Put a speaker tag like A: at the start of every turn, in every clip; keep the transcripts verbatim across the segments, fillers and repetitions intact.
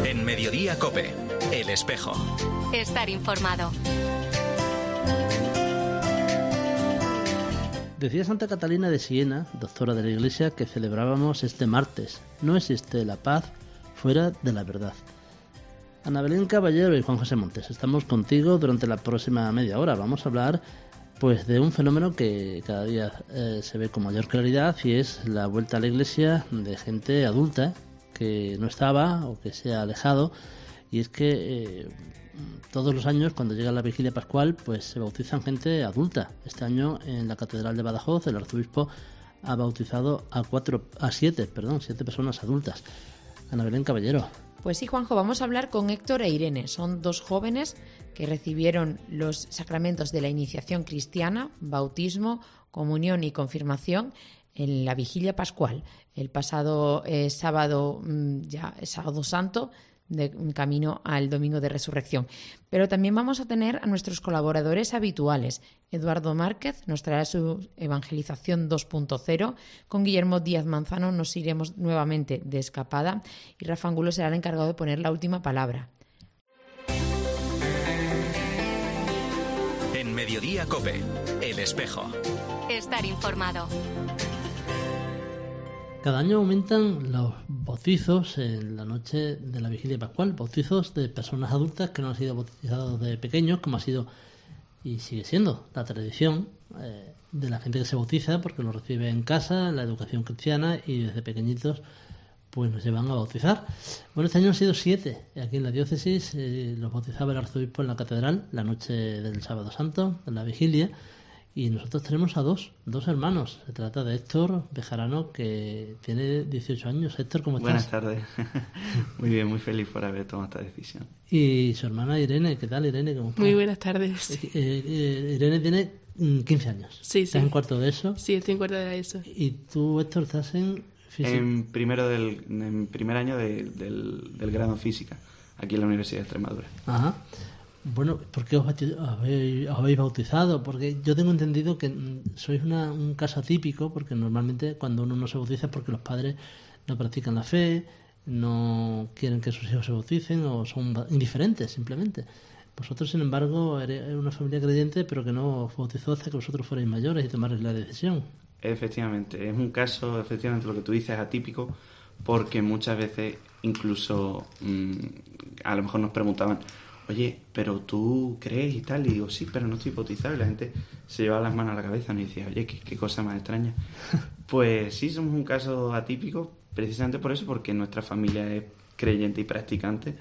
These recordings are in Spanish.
A: En Mediodía COPE, El Espejo.
B: Estar informado.
C: Decía Santa Catalina de Siena, doctora de la Iglesia, que celebrábamos este martes: no existe la paz fuera de la verdad. Ana Belén Caballero y Juan José Montes, estamos contigo durante la próxima media hora. Vamos a hablar pues de un fenómeno que cada día eh, se ve con mayor claridad, y es la vuelta a la Iglesia de gente adulta que no estaba o que se ha alejado. Y es que eh, todos los años, cuando llega la vigilia pascual, pues se bautizan gente adulta. Este año en la Catedral de Badajoz el arzobispo ha bautizado a cuatro, a siete, perdón, siete personas adultas. Ana Belén Caballero.
D: Pues sí, Juanjo, vamos a hablar con Héctor e Irene. Son dos jóvenes que recibieron los sacramentos de la iniciación cristiana, bautismo, comunión y confirmación en la vigilia pascual, el pasado eh, sábado, ya sábado santo, de camino al domingo de resurrección. Pero también vamos a tener a nuestros colaboradores habituales. Eduardo Márquez nos traerá su evangelización dos punto cero. Con Guillermo Díaz Manzano nos iremos nuevamente de escapada, y Rafa Angulo será el encargado de poner la última palabra.
A: En Mediodía COPE, El Espejo.
B: Estar informado.
C: Cada año aumentan los bautizos en la noche de la vigilia pascual, bautizos de personas adultas que no han sido bautizados de pequeños, como ha sido y sigue siendo la tradición eh, de la gente que se bautiza, porque lo recibe en casa, en la educación cristiana, y desde pequeñitos pues nos llevan a bautizar. Bueno, este año han sido siete. Aquí en la diócesis eh, los bautizaba el arzobispo en la catedral la noche del sábado santo, en la vigilia. Y nosotros tenemos a dos, dos hermanos. Se trata de Héctor Bejarano, que tiene dieciocho años. Héctor, ¿cómo estás?
E: Buenas tardes. Muy bien, muy feliz por haber tomado esta decisión.
C: Y su hermana Irene, ¿qué tal, Irene? ¿Cómo estás?
F: Muy buenas tardes.
C: Eh, eh, Irene tiene quince años.
F: Sí, sí.
C: ¿Estás en cuarto de eso?
F: Sí, estoy en cuarto de eso.
C: ¿Y tú, Héctor, estás en física?
E: En primero del en primer año de, del, del grado en física, aquí en la Universidad de Extremadura.
C: Ajá. Bueno, ¿por qué os habéis, os habéis bautizado? Porque yo tengo entendido que sois una, un caso atípico, porque normalmente cuando uno no se bautiza es porque los padres no practican la fe, no quieren que sus hijos se bauticen o son indiferentes simplemente. Vosotros, sin embargo, eres una familia creyente, pero que no os bautizó hasta que vosotros fuerais mayores y tomarais la decisión.
E: Efectivamente, es un caso, efectivamente, lo que tú dices, atípico, porque muchas veces incluso mmm, a lo mejor nos preguntaban: oye, pero tú crees y tal, y digo, sí, pero no estoy bautizado, y la gente se llevaba las manos a la cabeza y nos decía, oye, qué, qué cosa más extraña. Pues sí, somos un caso atípico, precisamente por eso, porque nuestra familia es creyente y practicante,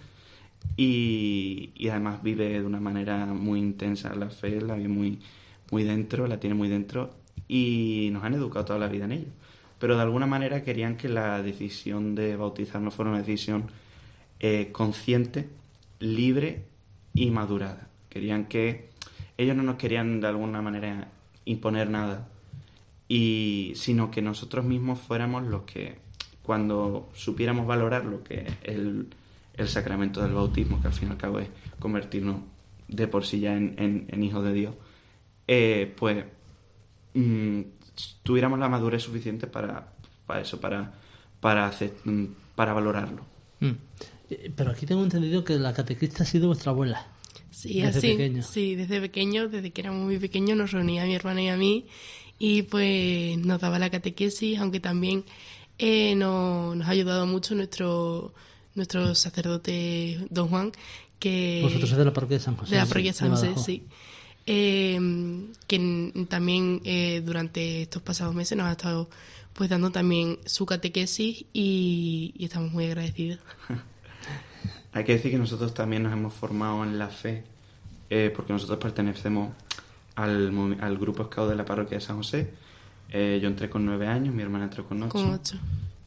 E: y, y además vive de una manera muy intensa la fe, la vive muy, muy dentro, la tiene muy dentro, y nos han educado toda la vida en ello. Pero de alguna manera querían que la decisión de bautizarnos fuera una decisión eh, consciente, libre y madurada. Querían que ellos no nos querían de alguna manera imponer nada, y sino que nosotros mismos fuéramos los que, cuando supiéramos valorar lo que es el, el sacramento del bautismo, que al fin y al cabo es convertirnos de por sí ya en, en, en hijos de Dios, eh, pues mmm, tuviéramos la madurez suficiente para, para eso, para, para, hacer, para valorarlo.
C: Mm. Pero aquí tengo entendido que la catequista ha sido vuestra abuela.
F: Sí,
C: desde
F: así.
C: Pequeño. Sí,
F: desde pequeño, desde que éramos muy pequeños, nos reunía a mi hermana y a mí, y pues nos daba la catequesis, aunque también eh, no, nos ha ayudado mucho nuestro nuestro sacerdote don Juan, que
C: vosotros sois de la parroquia de San José.
F: De la parroquia de San José, sí. Eh, que también eh, durante estos pasados meses nos ha estado pues dando también su catequesis, y, y estamos muy agradecidos.
E: Hay que decir que nosotros también nos hemos formado en la fe, eh, porque nosotros pertenecemos al, al grupo Scout de la parroquia de San José. Eh, yo entré con nueve años, mi hermana entró con ocho.
F: Con ocho.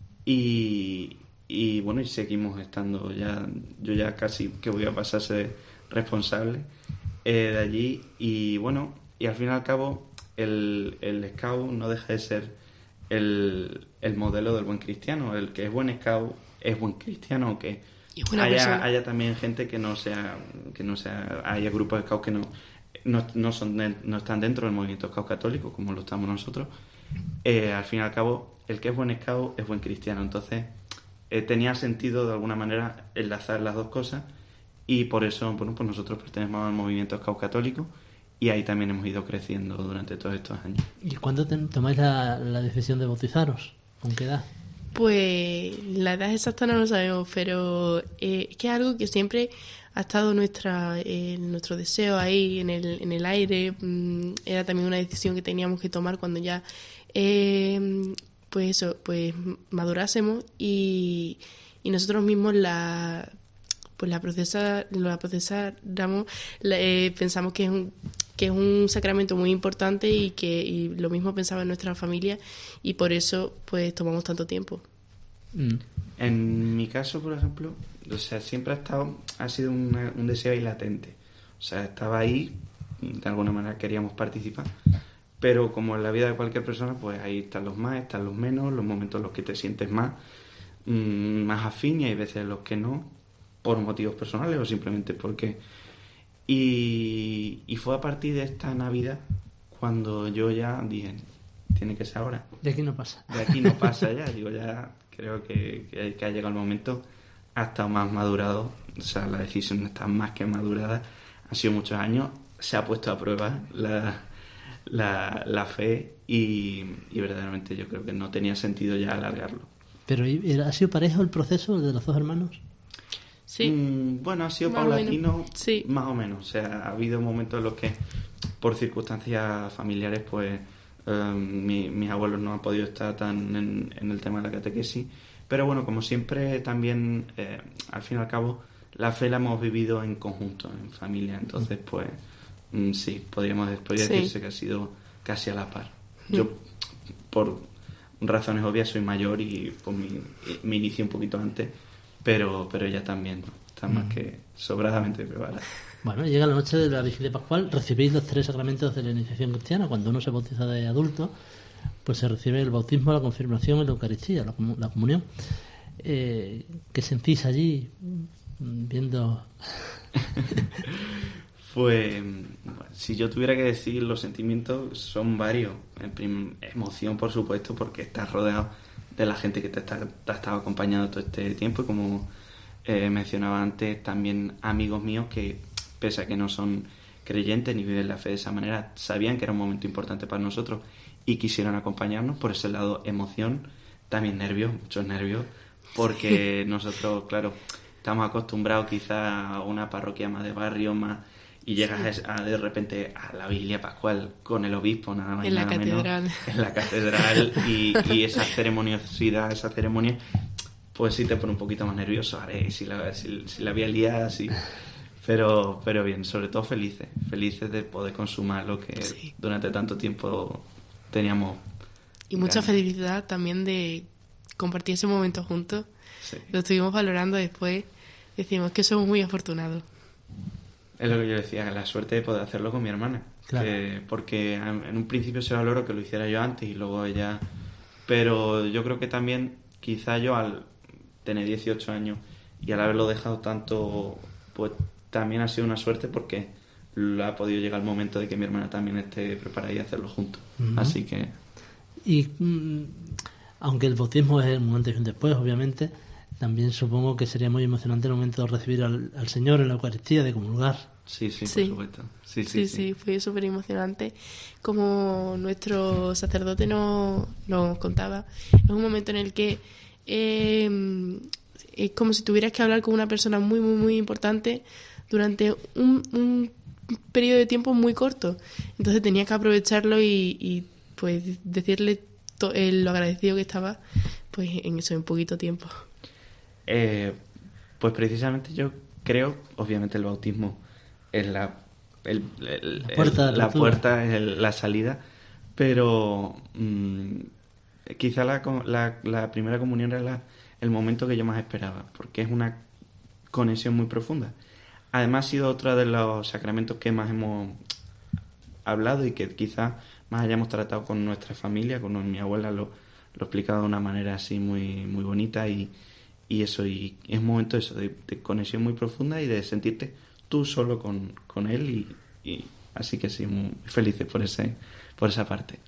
E: Y, y bueno, y seguimos estando ya, yo ya casi que voy a pasar a ser responsable eh, de allí. Y bueno, y al fin y al cabo, el, el Scout no deja de ser el, el modelo del buen cristiano. El que es buen Scout es buen cristiano, aunque haya, haya también gente que no sea, que no sea, haya grupos de Scouts que no, no, no, son de, no están dentro del movimiento Scout católico, como lo estamos nosotros. Eh, al fin y al cabo, el que es buen Scout es buen cristiano. Entonces, eh, tenía sentido de alguna manera enlazar las dos cosas, y por eso, bueno, pues nosotros pertenecemos al movimiento Scout Católico, y ahí también hemos ido creciendo durante todos estos años.
C: ¿Y cuándo te, tomáis la, la decisión de bautizaros? ¿Con qué edad?
F: Pues la edad exacta no lo sabemos, pero eh, es que es algo que siempre ha estado nuestra eh, nuestro deseo ahí en el, en el aire. Mm, era también una decisión que teníamos que tomar cuando ya eh, pues eso, pues madurásemos, y, y nosotros mismos la pues la procesa, la procesáramos, la, eh, pensamos que es un que es un sacramento muy importante, y que y lo mismo pensaba en nuestra familia, y por eso pues tomamos tanto tiempo.
C: Mm.
E: En mi caso, por ejemplo, o sea, siempre ha estado, ha sido una, un deseo ahí latente. O sea, estaba ahí, de alguna manera queríamos participar, pero como en la vida de cualquier persona, pues ahí están los más, están los menos, los momentos en los que te sientes más, mmm, más afín, y hay veces en los que no, por motivos personales o simplemente porque... Y, y fue a partir de esta Navidad cuando yo ya dije, tiene que ser ahora.
C: De aquí no pasa.
E: De aquí no pasa ya, digo, ya creo que, que, que ha llegado el momento, ha estado más madurado, o sea, la decisión está más que madurada, han sido muchos años, se ha puesto a prueba la, la, la fe, y, y verdaderamente yo creo que no tenía sentido ya alargarlo.
C: ¿Pero ha sido parejo el proceso de los dos hermanos?
F: Sí.
E: Mm, bueno, ha sido
F: Más
E: paulatino,
F: sí.
E: Más o menos. O sea, ha habido momentos en los que, por circunstancias familiares, pues eh, mi, mis abuelos no han podido estar tan en, en el tema de la catequesis. Pero bueno, como siempre, también, eh, al fin y al cabo, la fe la hemos vivido en conjunto, en familia. Entonces, pues, mm, sí, podríamos podría
F: sí.
E: decirse que ha sido casi a la par. Yo, por razones obvias, soy mayor y pues, mi, me inicié un poquito antes. Pero, pero ella también, ¿no? Está más mm. que sobradamente preparada.
C: Bueno, llega la noche de la Vigilia Pascual, recibéis los tres sacramentos de la iniciación cristiana. Cuando uno se bautiza de adulto, pues se recibe el bautismo, la confirmación y la Eucaristía, la, la comunión. Eh, ¿Qué sentís allí viendo...?
E: Pues, bueno, si yo tuviera que decir, los sentimientos son varios. En prim- emoción, por supuesto, porque estás rodeado de la gente que te, está, te ha estado acompañando todo este tiempo, y como eh, mencionaba antes, también amigos míos que, pese a que no son creyentes ni viven la fe de esa manera, sabían que era un momento importante para nosotros y quisieron acompañarnos. Por ese lado, emoción, también nervios, muchos nervios, porque nosotros, claro, estamos acostumbrados quizá a una parroquia más de barrio, más, y llegas sí. a, de repente a la Vigilia Pascual con el obispo, nada más y nada menos, en la catedral, y, y esa ceremoniosidad, esa ceremonia, pues sí te pone un poquito más nervioso. A ver, si la, si, si la había liado, así. Pero, pero bien, sobre todo felices, felices de poder consumar lo que sí. durante tanto tiempo teníamos.
F: Y mucha ganas. Felicidad también de compartir ese momento juntos. Sí. Lo estuvimos valorando después, decimos que somos muy afortunados.
E: Es lo que yo decía, la suerte de poder hacerlo con mi hermana. Claro. Que, porque en un principio se valoró que lo hiciera yo antes y luego ella... Pero yo creo que también, quizá yo al tener dieciocho años y al haberlo dejado tanto, pues también ha sido una suerte, porque ha podido llegar el momento de que mi hermana también esté preparada y hacerlo juntos. Uh-huh. Así que...
C: Y mm, aunque el bautismo es un antes y un después, obviamente... También supongo que sería muy emocionante el momento de recibir al, al Señor en la Eucaristía, de comulgar.
E: Sí, sí, por
F: sí.
E: supuesto. Sí, sí,
F: sí,
E: sí.
F: sí, fue súper emocionante. Como nuestro sacerdote nos, nos contaba, es un momento en el que eh, es como si tuvieras que hablar con una persona muy, muy, muy importante durante un, un periodo de tiempo muy corto. Entonces tenías que aprovecharlo y, y pues decirle to, eh, lo agradecido que estaba pues en eso, en poquito tiempo.
E: Eh, pues precisamente yo creo, obviamente el bautismo es la, el, el,
C: la puerta,
E: el, la, puerta es el, la salida, pero mmm, quizá la, la, la primera comunión era la, el momento que yo más esperaba, porque es una conexión muy profunda. Además ha sido otro de los sacramentos que más hemos hablado y que quizás más hayamos tratado con nuestra familia, con mi abuela lo, lo explicaba de una manera así muy, muy bonita, y Y eso, y es un momento eso, de, de conexión muy profunda y de sentirte tú solo con, con él, y, y así que sí, muy felices por ese, por esa parte.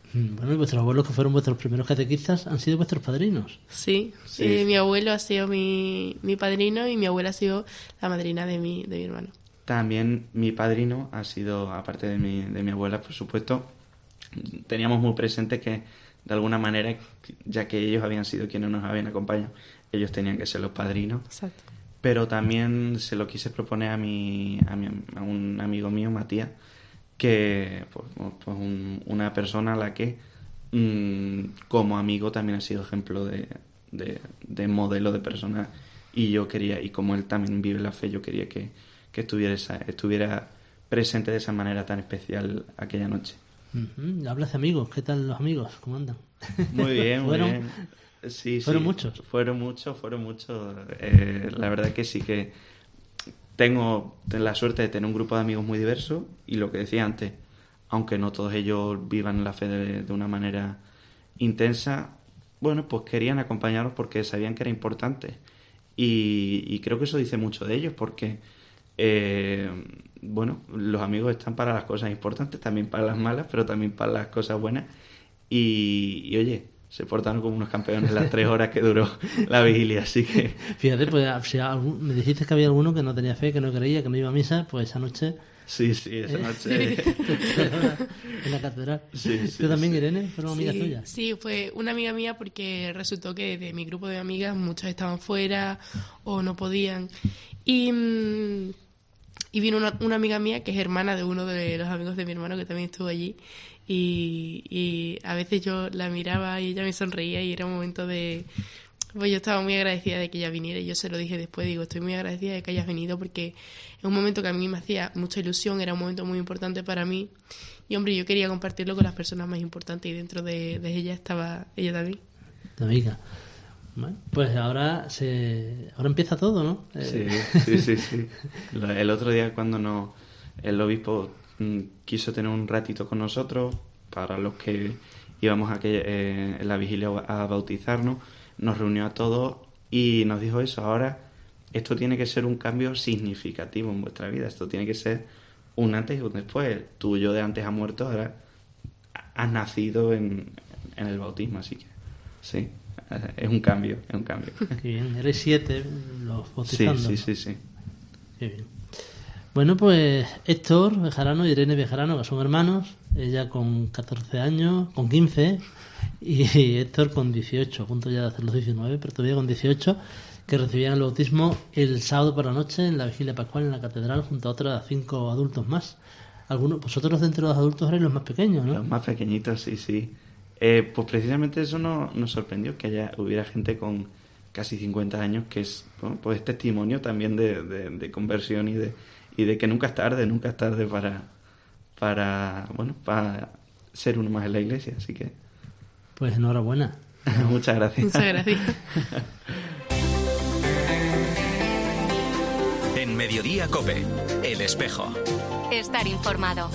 C: Bueno, y vuestros abuelos, que fueron vuestros primeros catequistas, han sido vuestros padrinos.
F: Sí,
E: Sí.
F: Eh, mi abuelo ha sido mi, mi padrino y mi abuela ha sido la madrina de mi, de mi hermano.
E: También mi padrino ha sido, aparte de mi, de mi abuela, por supuesto, teníamos muy presente que, de alguna manera, ya que ellos habían sido quienes nos habían acompañado, ellos tenían que ser los padrinos.
F: Exacto.
E: Pero también se lo quise proponer a, mi, a, mi, a un amigo mío, Matías, que pues, pues un, una persona a la que mmm, como amigo también ha sido ejemplo de, de, de modelo de persona, y yo quería, y como él también vive la fe, yo quería que, que estuviera, esa, estuviera presente de esa manera tan especial aquella noche.
C: Uh-huh. Hablas de amigos, ¿qué tal los amigos? ¿Cómo andan?
E: Muy bien, muy
C: ¿Fueron?
E: bien. Sí,
C: ¿Fueron
E: sí,
C: muchos?
E: Fueron muchos, fueron muchos. Eh, la verdad que sí que tengo la suerte de tener un grupo de amigos muy diverso, y lo que decía antes, aunque no todos ellos vivan la fe de, de una manera intensa, bueno, pues querían acompañarnos porque sabían que era importante. Y, y creo que eso dice mucho de ellos, porque eh, bueno, los amigos están para las cosas importantes, también para las malas, pero también para las cosas buenas. Y, y oye, se portaron como unos campeones las tres horas que duró la vigilia, así que...
C: Fíjate, pues si algún, me dijiste que había alguno que no tenía fe, que no creía, que no iba a misa, pues esa noche...
E: Sí, sí, esa noche...
C: en la catedral.
E: Sí, sí,
C: ¿Tú también,
E: sí.
C: Irene? ¿Fueron amigas
F: Sí,
C: tuyas?
F: sí, fue una amiga mía, porque resultó que de mi grupo de amigas muchas estaban fuera o no podían. Y, mm, y vino una, una amiga mía que es hermana de uno de los amigos de mi hermano, que también estuvo allí. Y, y a veces yo la miraba y ella me sonreía, y era un momento de... Pues yo estaba muy agradecida de que ella viniera, y yo se lo dije después, digo, estoy muy agradecida de que hayas venido, porque es un momento que a mí me hacía mucha ilusión, era un momento muy importante para mí, y hombre, yo quería compartirlo con las personas más importantes, y dentro de, de ella estaba ella también.
C: Tu amiga. Bueno, pues ahora se ahora empieza todo, ¿no?
E: Sí,
C: Eh,
E: sí, sí, sí. Lo- El otro día, cuando nos, el obispo mm, quiso tener un ratito con nosotros, para los que íbamos a aquella, eh, en la vigilia a bautizarnos, nos reunió a todos y nos dijo eso: ahora esto tiene que ser un cambio significativo en vuestra vida, esto tiene que ser un antes y un después. Tu yo de antes ha muerto, ahora has nacido en, en el bautismo, así que sí, es un cambio, es un cambio.
C: Qué bien, eres siete los
E: Sí,
C: bautizando.
E: sí, sí, sí.
C: Qué bien. Bueno, pues Héctor Bejarano y Irene Bejarano, que son hermanos, ella con catorce años, con quince, y Héctor con dieciocho, a punto ya de hacer los diecinueve, pero todavía con dieciocho, que recibían el bautismo el sábado por la noche en la vigilia pascual en la catedral, junto a otros cinco adultos más. Algunos, vosotros dentro de los adultos erais los más pequeños, ¿no?
E: Los más pequeñitos, sí, sí. Eh, pues precisamente eso no, nos sorprendió, que haya hubiera gente con casi cincuenta años, que es, bueno, pues testimonio también de, de, de conversión y de, y de que nunca es tarde, nunca es tarde para, para, bueno, para ser uno más en la iglesia, así que
C: Pues enhorabuena.
E: muchas gracias.
F: Muchas gracias.
A: En Mediodía COPE, El Espejo.
B: Estar informado.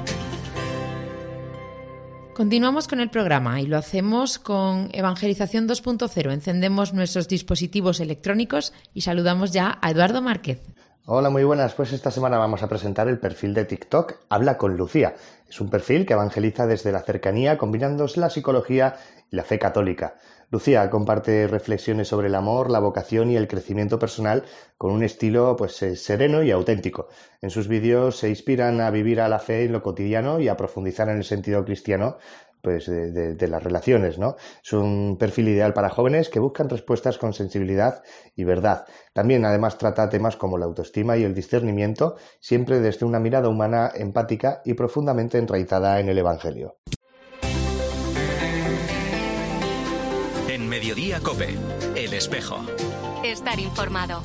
D: Continuamos con el programa y lo hacemos con Evangelización dos punto cero. Encendemos nuestros dispositivos electrónicos y saludamos ya a Eduardo Márquez.
G: Hola, muy buenas. Pues esta semana vamos a presentar el perfil de TikTok Habla con Lucía. Es un perfil que evangeliza desde la cercanía, combinando la psicología y la fe católica. Lucía comparte reflexiones sobre el amor, la vocación y el crecimiento personal con un estilo pues eh, sereno y auténtico. En sus vídeos se inspiran a vivir a la fe en lo cotidiano y a profundizar en el sentido cristiano pues de, de, de las relaciones, ¿no? Es un perfil ideal para jóvenes que buscan respuestas con sensibilidad y verdad. También, además, trata temas como la autoestima y el discernimiento, siempre desde una mirada humana, empática y profundamente enraizada en el Evangelio.
A: En Mediodía COPE, El Espejo.
B: Estar informado.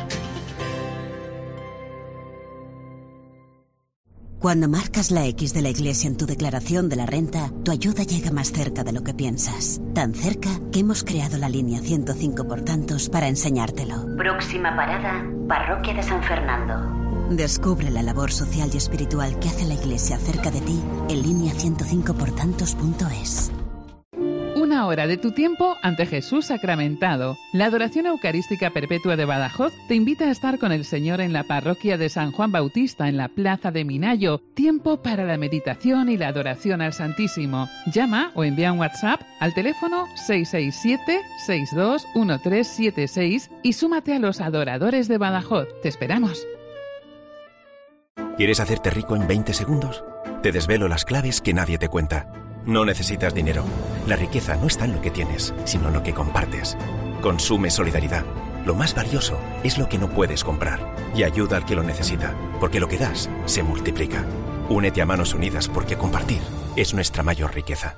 H: Cuando marcas la X de la Iglesia en tu declaración de la renta, tu ayuda llega más cerca de lo que piensas. Tan cerca que hemos creado la línea ciento cinco por tantos para enseñártelo.
I: Próxima parada, Parroquia de San Fernando.
H: Descubre la labor social y espiritual que hace la Iglesia cerca de ti en línea ciento cinco por tantos punto es.
J: Una una hora de tu tiempo ante Jesús sacramentado. La Adoración Eucarística Perpetua de Badajoz te invita a estar con el Señor en la parroquia de San Juan Bautista, en la Plaza de Minayo. Tiempo para la meditación y la adoración al Santísimo. Llama o envía un WhatsApp al teléfono seis seis siete, seis dos uno tres siete seis y súmate a los adoradores de Badajoz. Te esperamos.
K: ¿Quieres hacerte rico en veinte segundos? Te desvelo las claves que nadie te cuenta. No necesitas dinero. La riqueza no está en lo que tienes, sino en lo que compartes. Consume solidaridad. Lo más valioso es lo que no puedes comprar. Y ayuda al que lo necesita, porque lo que das se multiplica. Únete a Manos Unidas, porque compartir es nuestra mayor riqueza.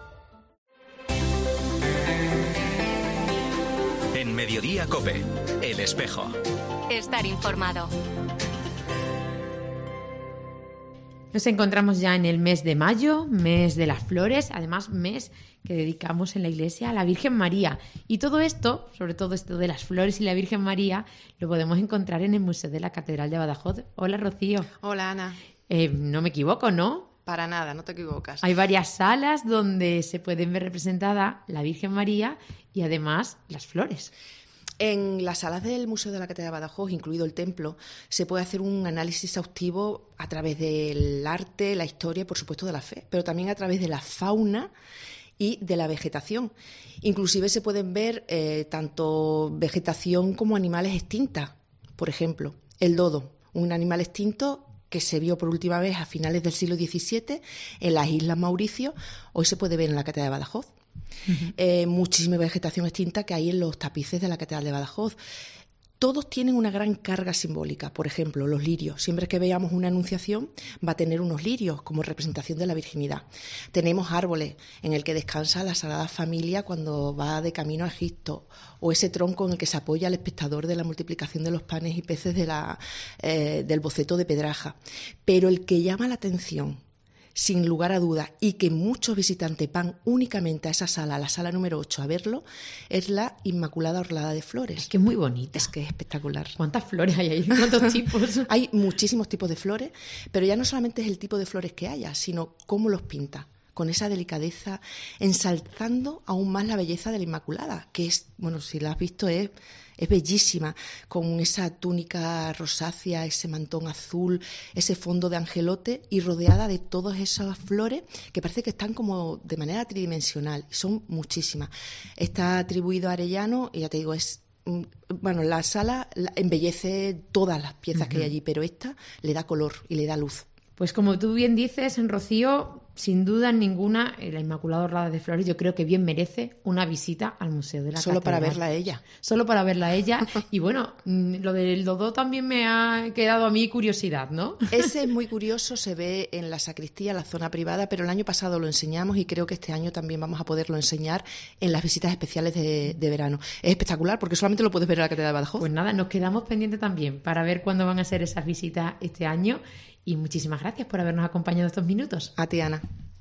A: En Mediodía COPE, El Espejo.
B: Estar informado.
D: Nos encontramos ya en el mes de mayo, mes de las flores, además mes que dedicamos en la Iglesia a la Virgen María. Y todo esto, sobre todo esto de las flores y la Virgen María, lo podemos encontrar en el Museo de la Catedral de Badajoz. Hola, Rocío.
L: Hola, Ana.
D: Eh, no me equivoco, ¿no?
L: Para nada, no te equivocas.
D: Hay varias salas donde se pueden ver representada la Virgen María y además las flores.
L: En las salas del Museo de la Catedral de Badajoz, incluido el templo, se puede hacer un análisis exhaustivo a través del arte, la historia y, por supuesto, de la fe, pero también a través de la fauna y de la vegetación. Inclusive se pueden ver eh, tanto vegetación como animales extintas. Por ejemplo, el dodo, un animal extinto que se vio por última vez a finales del siglo diecisiete en las Islas Mauricio, hoy se puede ver en la Catedral de Badajoz. Uh-huh. Eh, muchísima vegetación extinta que hay en los tapices de la Catedral de Badajoz. Todos tienen una gran carga simbólica. Por ejemplo, los lirios. Siempre que veamos una anunciación va a tener unos lirios como representación de la virginidad. Tenemos árboles en el que descansa la Sagrada Familia cuando va de camino a Egipto, o ese tronco en el que se apoya el espectador de la multiplicación de los panes y peces de la, eh, del boceto de Pedraja. Pero el que llama la atención, sin lugar a dudas, y que muchos visitantes van únicamente a esa sala, a la sala número ocho, a verlo, es la Inmaculada Orlada de Flores.
D: Es que es muy bonita.
L: Es que es espectacular.
D: ¿Cuántas flores hay ahí? ¿Cuántos tipos?
L: Hay muchísimos tipos de flores, pero ya no solamente es el tipo de flores que haya, sino cómo los pinta, con esa delicadeza, ensalzando aún más la belleza de la Inmaculada, que es, bueno, si la has visto, es... Es bellísima, con esa túnica rosácea, ese mantón azul, ese fondo de angelote y rodeada de todas esas flores que parece que están como de manera tridimensional. Son muchísimas. Está atribuido a Arellano y ya te digo, es... Bueno, la sala embellece todas las piezas uh-huh. que hay allí, pero esta le da color y le da luz.
D: Pues como tú bien dices, en Rocío, sin duda ninguna, la Inmaculada Orlada de Flores yo creo que bien merece una visita al Museo de la
L: Solo
D: Catedral.
L: para verla a ella.
D: Solo para verla a ella. Y bueno, lo del dodo también me ha quedado a mí curiosidad, ¿no?
L: Ese es muy curioso, se ve en la sacristía, la zona privada, pero el año pasado lo enseñamos y creo que este año también vamos a poderlo enseñar en las visitas especiales de, de verano. Es espectacular porque solamente lo puedes ver en la Catedral de Badajoz.
D: Pues nada, nos quedamos pendientes también para ver cuándo van a ser esas visitas este año. Y muchísimas gracias por habernos acompañado estos minutos.
L: A ti, Ana.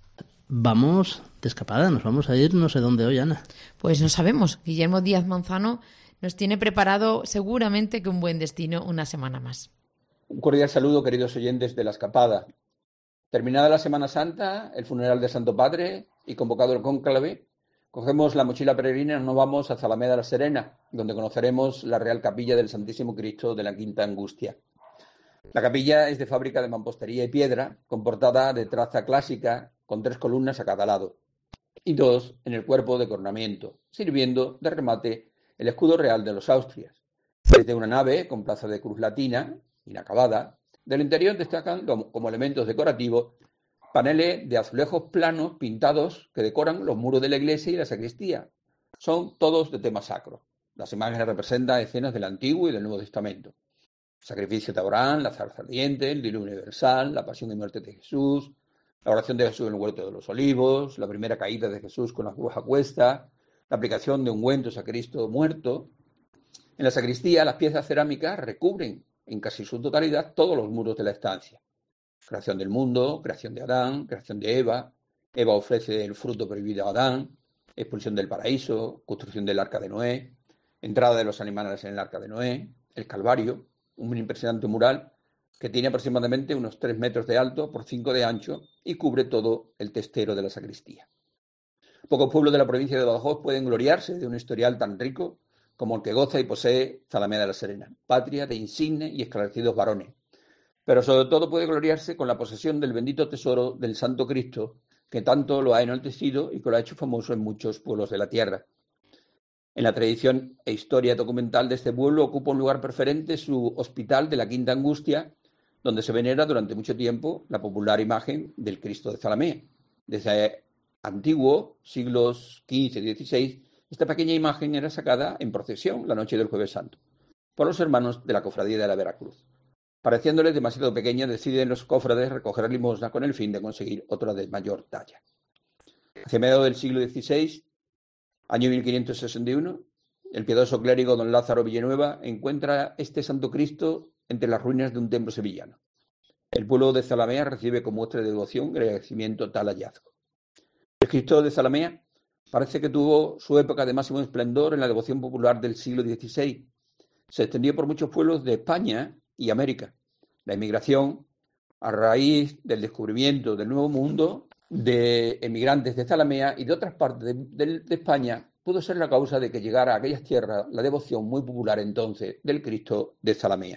C: Vamos de escapada, nos vamos a ir no sé dónde hoy, Ana.
D: Pues no sabemos. Guillermo Díaz Manzano nos tiene preparado seguramente que un buen destino una semana más.
M: Un cordial saludo, queridos oyentes de La Escapada. Terminada la Semana Santa, el funeral de Santo Padre y convocado el cónclave, cogemos la mochila peregrina y nos vamos a Zalamea de la Serena, donde conoceremos la Real Capilla del Santísimo Cristo de la Quinta Angustia. La capilla es de fábrica de mampostería y piedra, con portada de traza clásica, con tres columnas a cada lado, y dos en el cuerpo de coronamiento, sirviendo de remate el escudo real de los Austrias. Desde una nave con plaza de cruz latina, inacabada, del interior destacan como elementos decorativos paneles de azulejos planos pintados que decoran los muros de la iglesia y la sacristía. Son todos de tema sacro. Las imágenes representan escenas del Antiguo y del Nuevo Testamento. El sacrificio de Abraham, la zarza ardiente, el diluvio universal, la pasión y muerte de Jesús, la oración de Jesús en el huerto de los olivos, la primera caída de Jesús con la cruz a cuesta, la aplicación de ungüentos a Cristo muerto. En la sacristía, las piezas cerámicas recubren en casi su totalidad todos los muros de la estancia. Creación del mundo, creación de Adán, creación de Eva, Eva ofrece el fruto prohibido a Adán, expulsión del paraíso, construcción del arca de Noé, entrada de los animales en el arca de Noé, el Calvario, un impresionante mural que tiene aproximadamente unos tres metros de alto por cinco de ancho y cubre todo el testero de la sacristía. Pocos pueblos de la provincia de Badajoz pueden gloriarse de un historial tan rico como el que goza y posee Zalamea de la Serena, patria de insignes y esclarecidos varones. Pero sobre todo puede gloriarse con la posesión del bendito tesoro del Santo Cristo, que tanto lo ha enaltecido y que lo ha hecho famoso en muchos pueblos de la tierra. En la tradición e historia documental de este pueblo ocupa un lugar preferente su hospital de la Quinta Angustia, donde se venera durante mucho tiempo la popular imagen del Cristo de Zalamea. Desde antiguo, siglos quince y dieciséis, esta pequeña imagen era sacada en procesión la noche del Jueves Santo por los hermanos de la Cofradía de la Veracruz. Pareciéndoles demasiado pequeña, deciden los cofrades recoger limosna con el fin de conseguir otra de mayor talla. Hacia mediados del siglo dieciséis, año mil quinientos sesenta y uno, el piadoso clérigo don Lázaro Villanueva encuentra este Santo Cristo entre las ruinas de un templo sevillano. El pueblo de Zalamea recibe como muestra de devoción y agradecimiento tal hallazgo. El Cristo de Zalamea parece que tuvo su época de máximo esplendor en la devoción popular del siglo dieciséis. Se extendió por muchos pueblos de España y América. La emigración, a raíz del descubrimiento del Nuevo Mundo, de emigrantes de Zalamea y de otras partes de, de, de España, pudo ser la causa de que llegara a aquellas tierras la devoción muy popular entonces del Cristo de Zalamea.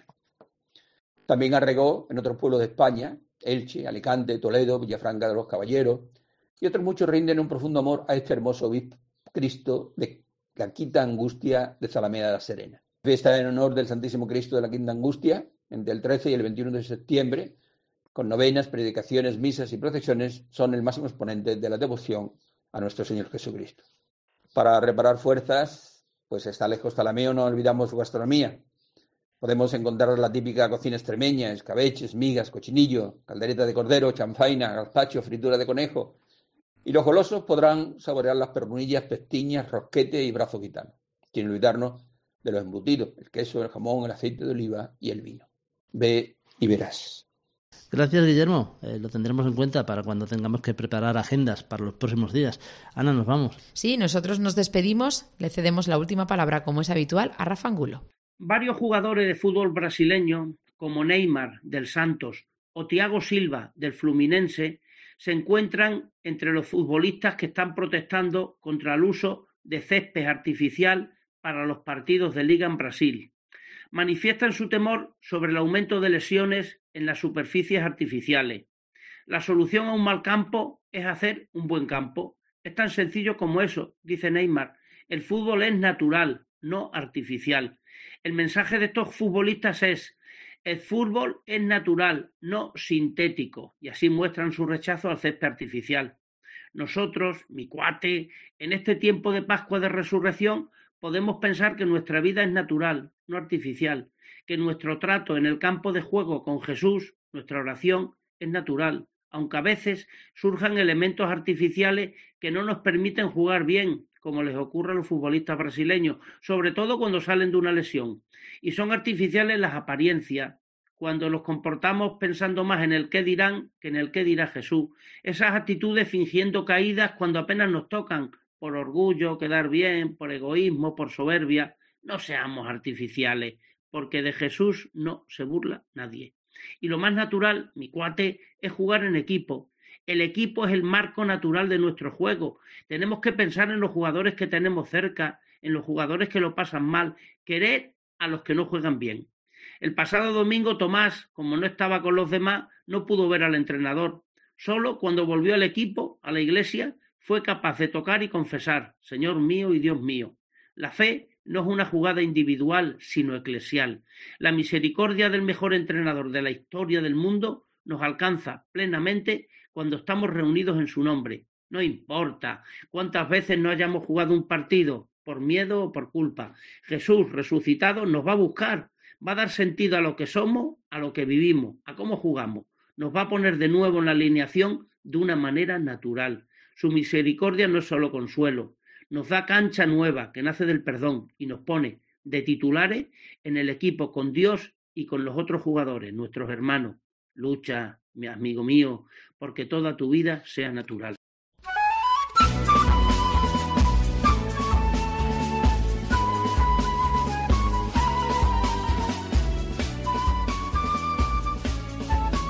M: También arraigó en otros pueblos de España, Elche, Alicante, Toledo, Villafranca de los Caballeros, y otros muchos rinden un profundo amor a este hermoso obispo Cristo de la Quinta Angustia de Zalamea de la Serena. Fiesta en honor del Santísimo Cristo de la Quinta Angustia, entre el trece y el veintiuno de septiembre, con novenas, predicaciones, misas y procesiones, son el máximo exponente de la devoción a nuestro Señor Jesucristo. Para reparar fuerzas, pues está lejos Zalamea, no olvidamos su gastronomía. Podemos encontrar la típica cocina extremeña, escabeches, migas, cochinillo, caldereta de cordero, chanfaina, gazpacho, fritura de conejo. Y los golosos podrán saborear las pernillas, pestiñas, rosquete y brazo gitano, sin olvidarnos de los embutidos, el queso, el jamón, el aceite de oliva y el vino. Ve y verás.
C: Gracias, Guillermo. Eh, lo tendremos en cuenta para cuando tengamos que preparar agendas para los próximos días. Ana, nos vamos.
D: Sí, nosotros nos despedimos. Le cedemos la última palabra, como es habitual, a Rafa Angulo.
N: Varios jugadores de fútbol brasileño, como Neymar, del Santos, o Thiago Silva, del Fluminense, se encuentran entre los futbolistas que están protestando contra el uso de césped artificial para los partidos de Liga en Brasil. Manifiestan su temor sobre el aumento de lesiones en las superficies artificiales. La solución a un mal campo es hacer un buen campo. Es tan sencillo como eso, dice Neymar. El fútbol es natural, no artificial. El mensaje de estos futbolistas es: el fútbol es natural, no sintético, y así muestran su rechazo al césped artificial. Nosotros, mi cuate, en este tiempo de Pascua de Resurrección, podemos pensar que nuestra vida es natural, no artificial, que nuestro trato en el campo de juego con Jesús, nuestra oración, es natural, aunque a veces surjan elementos artificiales que no nos permiten jugar bien, como les ocurre a los futbolistas brasileños, sobre todo cuando salen de una lesión. Y son artificiales las apariencias, cuando nos comportamos pensando más en el qué dirán que en el qué dirá Jesús. Esas actitudes fingiendo caídas cuando apenas nos tocan, por orgullo, quedar bien, por egoísmo, por soberbia. No seamos artificiales, porque de Jesús no se burla nadie. Y lo más natural, mi cuate, es jugar en equipo. El equipo es el marco natural de nuestro juego. Tenemos que pensar en los jugadores que tenemos cerca, en los jugadores que lo pasan mal, querer a los que no juegan bien. El pasado domingo Tomás, como no estaba con los demás, no pudo ver al entrenador. Solo cuando volvió al equipo, a la iglesia, fue capaz de tocar y confesar: Señor mío y Dios mío. La fe no es una jugada individual, sino eclesial. La misericordia del mejor entrenador de la historia del mundo nos alcanza plenamente cuando estamos reunidos en su nombre. No importa cuántas veces no hayamos jugado un partido, por miedo o por culpa. Jesús resucitado nos va a buscar, va a dar sentido a lo que somos, a lo que vivimos, a cómo jugamos. Nos va a poner de nuevo en la alineación de una manera natural. Su misericordia no es solo consuelo, nos da cancha nueva que nace del perdón y nos pone de titulares en el equipo con Dios y con los otros jugadores, nuestros hermanos. Lucha, mi amigo mío, porque toda tu vida sea natural.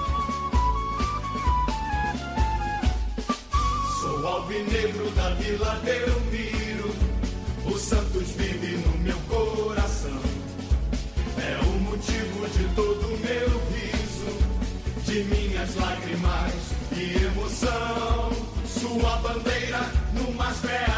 O: Alvinegro da Vila emoção, sua bandeira no mais real.